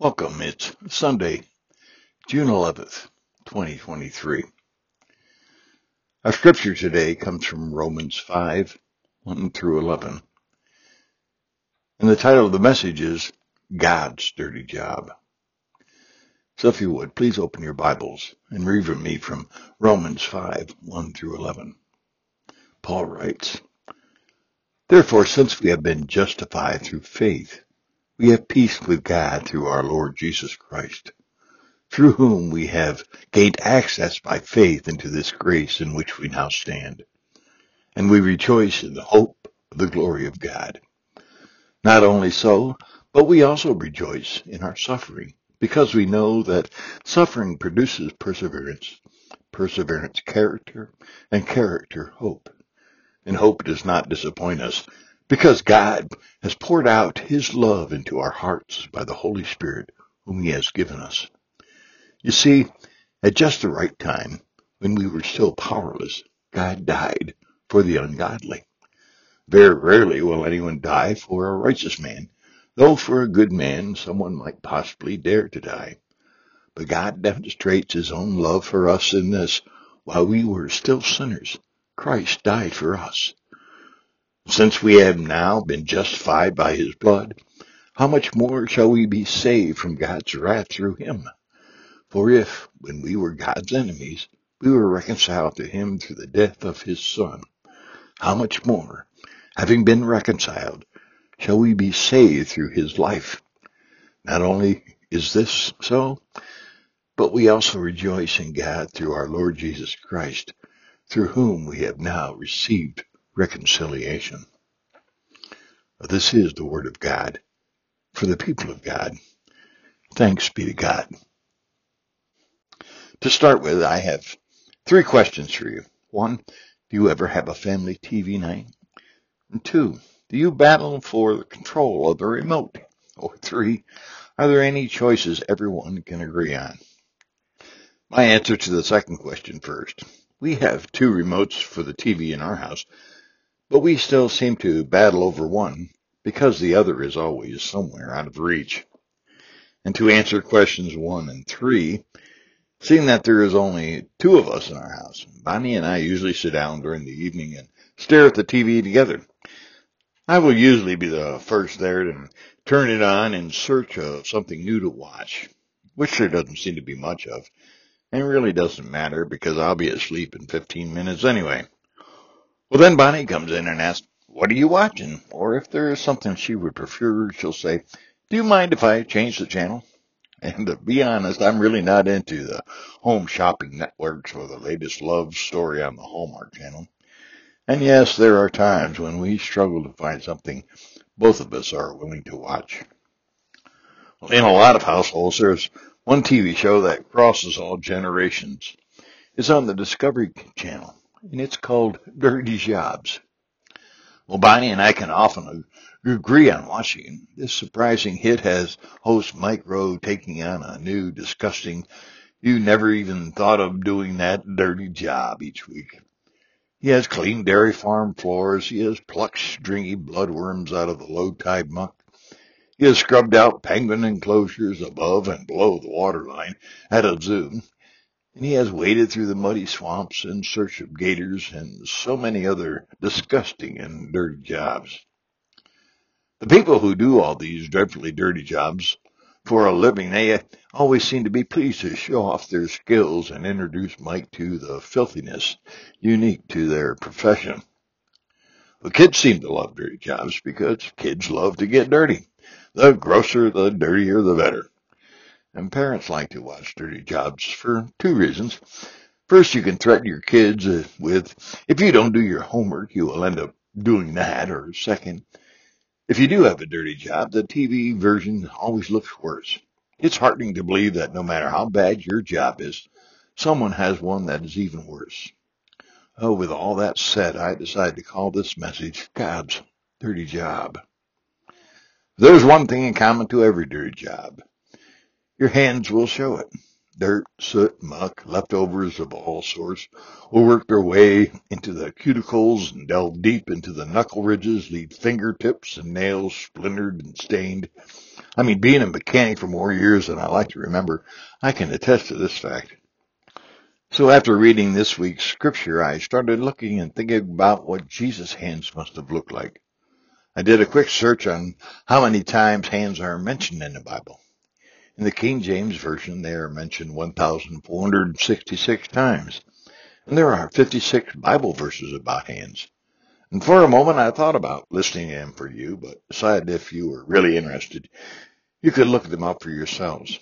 Welcome. It's Sunday, June 11th, 2023. Our scripture today comes from Romans 5, 1 through 11. And the title of the message is God's Dirty Job. So if you would, please open your Bibles and read with me from Romans 5, 1 through 11. Paul writes, "Therefore, since we have been justified through faith, we have peace with God through our Lord Jesus Christ, through whom we have gained access by faith into this grace in which we now stand. And we rejoice in the hope of the glory of God. Not only so, but we also rejoice in our suffering, because we know that suffering produces perseverance, perseverance character, and character hope. And hope does not disappoint us, because God has poured out his love into our hearts by the Holy Spirit whom he has given us. You see, at just the right time, when we were still powerless, God died for the ungodly. Very rarely will anyone die for a righteous man, though for a good man someone might possibly dare to die. But God demonstrates his own love for us in this: while we were still sinners, Christ died for us. Since we have now been justified by his blood, how much more shall we be saved from God's wrath through him? For if, when we were God's enemies, we were reconciled to him through the death of his Son, how much more, having been reconciled, shall we be saved through his life? Not only is this so, but we also rejoice in God through our Lord Jesus Christ, through whom we have now received reconciliation." This is the word of God for the people of God. Thanks be to God. To start with, I have 3 questions for you. 1, do you ever have a family TV night? And 2, do you battle for the control of the remote? Or 3, are there any choices everyone can agree on? My answer to the second question first. We have 2 remotes for the TV in our house, but we still seem to battle over one because the other is always somewhere out of reach. And to answer questions 1 and 3, seeing that there is only 2 of us in our house, Bonnie and I usually sit down during the evening and stare at the TV together. I will usually be the first there to turn it on in search of something new to watch, which there doesn't seem to be much of, and really doesn't matter because I'll be asleep in 15 minutes anyway. Well, then Bonnie comes in and asks, "What are you watching?" Or if there is something she would prefer, she'll say, "Do you mind if I change the channel?" And to be honest, I'm really not into the home shopping networks or the latest love story on the Hallmark Channel. And yes, there are times when we struggle to find something both of us are willing to watch. Well, in a lot of households, there's one TV show that crosses all generations. It's on the Discovery Channel, and it's called Dirty Jobs. Well, Bonnie and I can often agree on watching. This surprising hit has host Mike Rowe taking on a new, disgusting, you never even thought of doing that dirty job each week. He has cleaned dairy farm floors. He has plucked stringy bloodworms out of the low-tide muck. He has scrubbed out penguin enclosures above and below the waterline at a zoo. And he has waded through the muddy swamps in search of gators and so many other disgusting and dirty jobs. The people who do all these dreadfully dirty jobs for a living, they always seem to be pleased to show off their skills and introduce Mike to the filthiness unique to their profession. The kids seem to love dirty jobs because kids love to get dirty. The grosser, the dirtier, the better. And parents like to watch dirty jobs for 2 reasons. First, you can threaten your kids with, if you don't do your homework, you will end up doing that. Or second, if you do have a dirty job, the TV version always looks worse. It's heartening to believe that no matter how bad your job is, someone has one that is even worse. Oh, with all that said, I decided to call this message God's Dirty Job. There's one thing in common to every dirty job. Your hands will show it. Dirt, soot, muck, leftovers of all sorts will work their way into the cuticles and delve deep into the knuckle ridges, leave fingertips and nails splintered and stained. Being a mechanic for more years than I like to remember, I can attest to this fact. So after reading this week's scripture, I started looking and thinking about what Jesus' hands must have looked like. I did a quick search on how many times hands are mentioned in the Bible. In the King James Version, they are mentioned 1,466 times. And there are 56 Bible verses about hands. And for a moment, I thought about listing them for you, but decided if you were really interested, you could look them up for yourselves.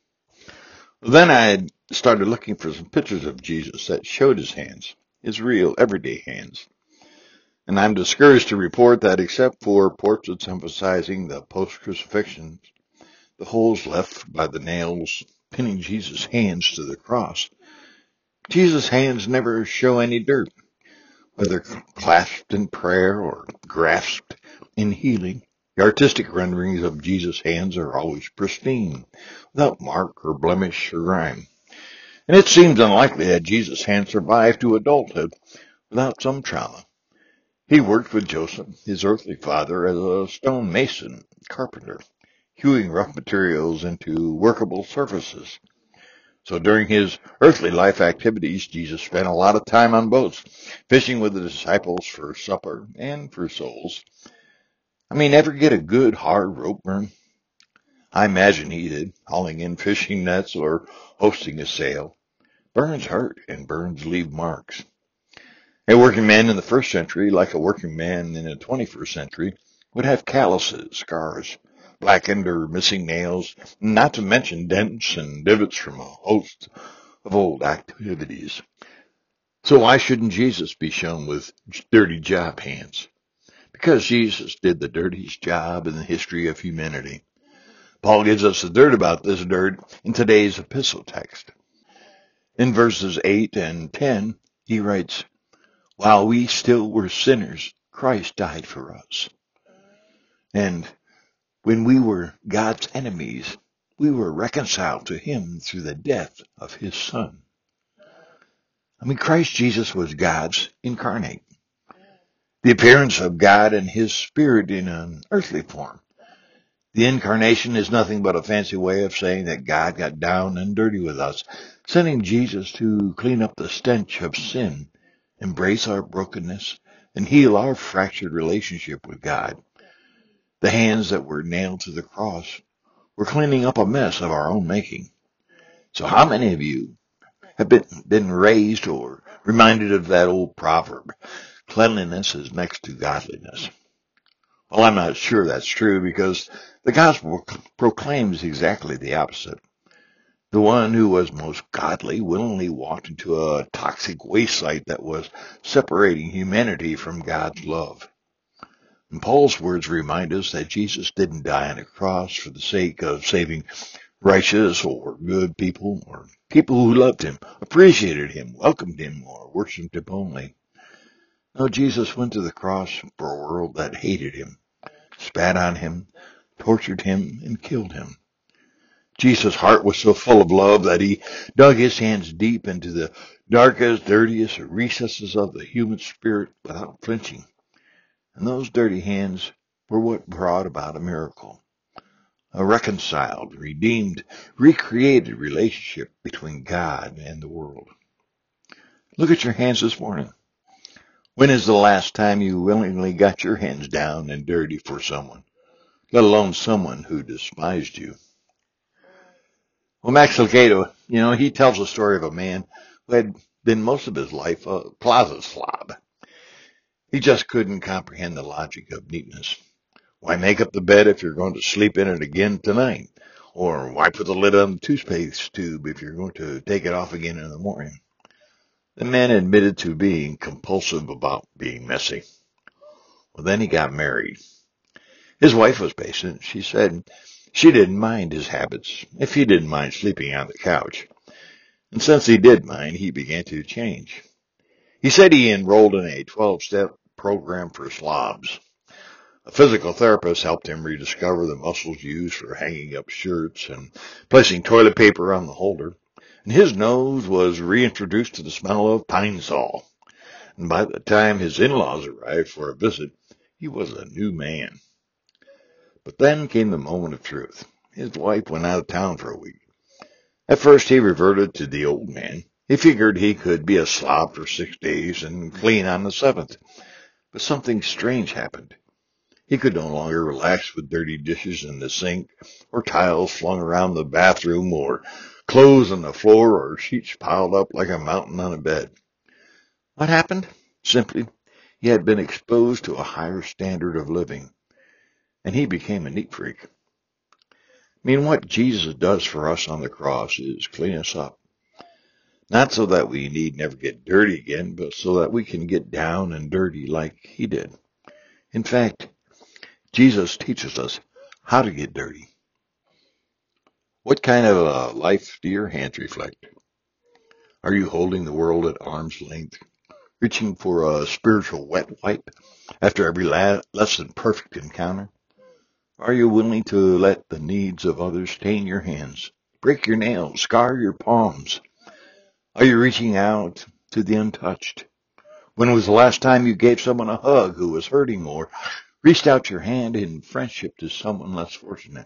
Then I started looking for some pictures of Jesus that showed his hands, his real, everyday hands. And I'm discouraged to report that except for portraits emphasizing the post-crucifixion, the holes left by the nails pinning Jesus' hands to the cross, Jesus' hands never show any dirt, whether clasped in prayer or grasped in healing. The artistic renderings of Jesus' hands are always pristine, without mark or blemish or grime. And it seems unlikely that Jesus' hands survived to adulthood without some trauma. He worked with Joseph, his earthly father, as a stone mason, carpenter, hewing rough materials into workable surfaces. So during his earthly life activities, Jesus spent a lot of time on boats, fishing with the disciples for supper and for souls. Ever get a good hard rope burn? I imagine he did, hauling in fishing nets or hosting a sail. Burns hurt and burns leave marks. A working man in the first century, like a working man in the 21st century, would have calluses, scars, blackened or missing nails, not to mention dents and divots from a host of old activities. So why shouldn't Jesus be shown with dirty job hands? Because Jesus did the dirtiest job in the history of humanity. Paul gives us the dirt about this dirt in today's epistle text. In verses 8 and 10, he writes, "While we still were sinners, Christ died for us. And when we were God's enemies, we were reconciled to him through the death of his Son." Christ Jesus was God's incarnate, the appearance of God and his Spirit in an earthly form. The incarnation is nothing but a fancy way of saying that God got down and dirty with us, sending Jesus to clean up the stench of sin, embrace our brokenness, and heal our fractured relationship with God. The hands that were nailed to the cross were cleaning up a mess of our own making. So how many of you have been raised or reminded of that old proverb, cleanliness is next to godliness? Well, I'm not sure that's true because the gospel proclaims exactly the opposite. The one who was most godly willingly walked into a toxic waste site that was separating humanity from God's love. And Paul's words remind us that Jesus didn't die on a cross for the sake of saving righteous or good people or people who loved him, appreciated him, welcomed him, or worshiped him only. No, Jesus went to the cross for a world that hated him, spat on him, tortured him, and killed him. Jesus' heart was so full of love that he dug his hands deep into the darkest, dirtiest recesses of the human spirit without flinching. And those dirty hands were what brought about a miracle, a reconciled, redeemed, recreated relationship between God and the world. Look at your hands this morning. When is the last time you willingly got your hands down and dirty for someone, let alone someone who despised you? Well, Max Lucado, he tells the story of a man who had been most of his life a closet slob. He just couldn't comprehend the logic of neatness. Why make up the bed if you're going to sleep in it again tonight? Or why put the lid on the toothpaste tube if you're going to take it off again in the morning? The man admitted to being compulsive about being messy. Well, then he got married. His wife was patient. She said she didn't mind his habits if he didn't mind sleeping on the couch. And since he did mind, he began to change. He said he enrolled in a 12-step program for slobs. A physical therapist helped him rediscover the muscles used for hanging up shirts and placing toilet paper on the holder. And his nose was reintroduced to the smell of Pine Sol. And by the time his in-laws arrived for a visit, he was a new man. But then came the moment of truth. His wife went out of town for a week. At first he reverted to the old man. He figured he could be a slob for 6 days and clean on the seventh. But something strange happened. He could no longer relax with dirty dishes in the sink, or tiles flung around the bathroom, or clothes on the floor, or sheets piled up like a mountain on a bed. What happened? Simply, he had been exposed to a higher standard of living, and he became a neat freak. I mean, what Jesus does for us on the cross is clean us up. Not so that we need never get dirty again, but so that we can get down and dirty like he did. In fact, Jesus teaches us how to get dirty. What kind of a life do your hands reflect? Are you holding the world at arm's length, reaching for a spiritual wet wipe after every less than perfect encounter? Are you willing to let the needs of others stain your hands, break your nails, scar your palms? Are you reaching out to the untouched? When was the last time you gave someone a hug who was hurting, or reached out your hand in friendship to someone less fortunate?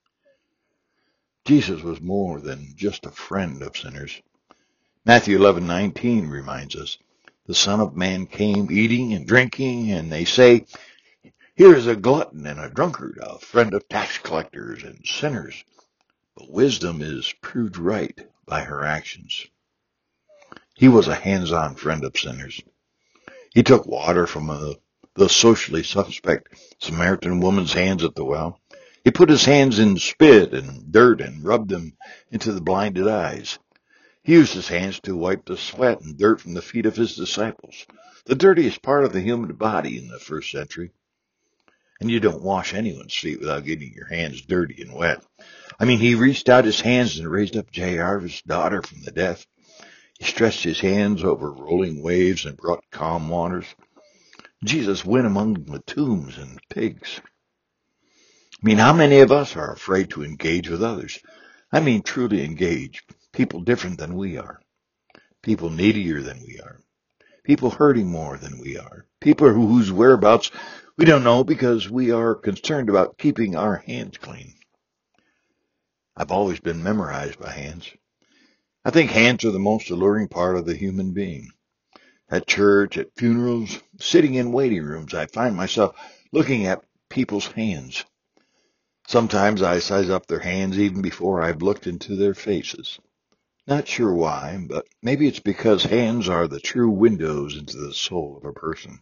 Jesus was more than just a friend of sinners. Matthew 11:19 reminds us, the Son of Man came eating and drinking, and they say, here is a glutton and a drunkard, a friend of tax collectors and sinners. But wisdom is proved right by her actions. He was a hands-on friend of sinners. He took water from the socially suspect Samaritan woman's hands at the well. He put his hands in spit and dirt and rubbed them into the blinded eyes. He used his hands to wipe the sweat and dirt from the feet of his disciples, the dirtiest part of the human body in the first century. And you don't wash anyone's feet without getting your hands dirty and wet. I mean, he reached out his hands and raised up Jairus' daughter from the dead. He stretched his hands over rolling waves and brought calm waters. Jesus went among the tombs and the pigs. I mean, how many of us are afraid to engage with others? I mean, truly engage. People different than we are. People needier than we are. People hurting more than we are. People whose whereabouts we don't know because we are concerned about keeping our hands clean. I've always been memorized by hands. I think hands are the most alluring part of the human being. At church, at funerals, sitting in waiting rooms, I find myself looking at people's hands. Sometimes I size up their hands even before I've looked into their faces. Not sure why, but maybe it's because hands are the true windows into the soul of a person.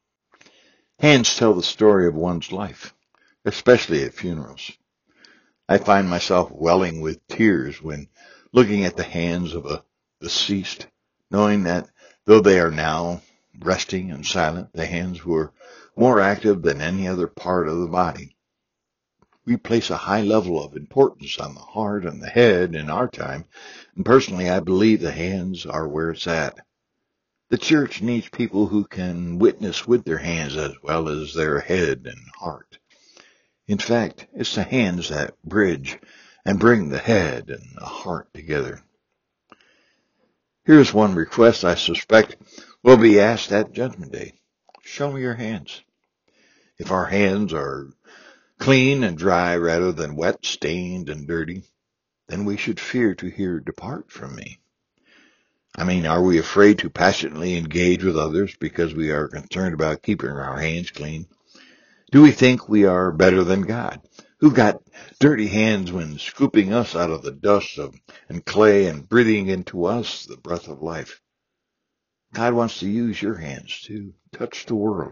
Hands tell the story of one's life, especially at funerals. I find myself welling with tears when looking at the hands of a deceased, knowing that though they are now resting and silent, the hands were more active than any other part of the body. We place a high level of importance on the heart and the head in our time, and personally I believe the hands are where it's at. The church needs people who can witness with their hands as well as their head and heart. In fact, it's the hands that bridge and bring the head and the heart together. Here's one request I suspect will be asked at Judgment Day. Show me your hands. If our hands are clean and dry rather than wet, stained, and dirty, then we should fear to hear, depart from me. I mean, are we afraid to passionately engage with others because we are concerned about keeping our hands clean? Do we think we are better than God, who got dirty hands when scooping us out of the dust and clay and breathing into us the breath of life? God wants to use your hands to touch the world.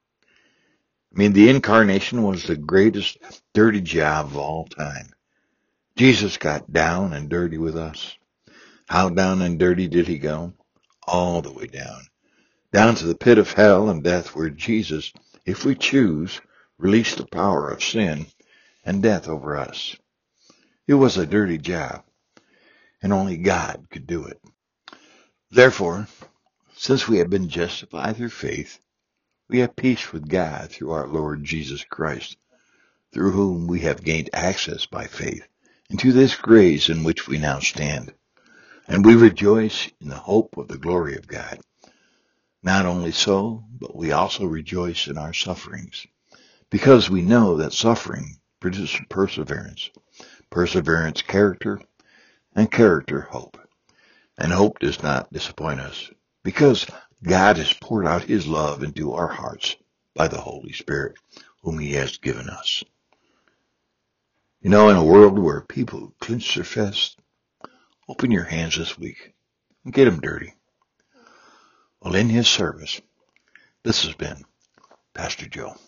I mean, the incarnation was the greatest dirty job of all time. Jesus got down and dirty with us. How down and dirty did he go? All the way down. Down to the pit of hell and death where Jesus, if we choose, released the power of sin and death over us. It was a dirty job, and only God could do it. Therefore, since we have been justified through faith, we have peace with God through our Lord Jesus Christ, through whom we have gained access by faith into this grace in which we now stand. And we rejoice in the hope of the glory of God. Not only so, but we also rejoice in our sufferings, because we know that suffering produces perseverance, perseverance, character, and character, hope. And hope does not disappoint us because God has poured out his love into our hearts by the Holy Spirit, whom he has given us. In a world where people clench their fists, open your hands this week and get them dirty. Well, in his service, this has been Pastor Joe.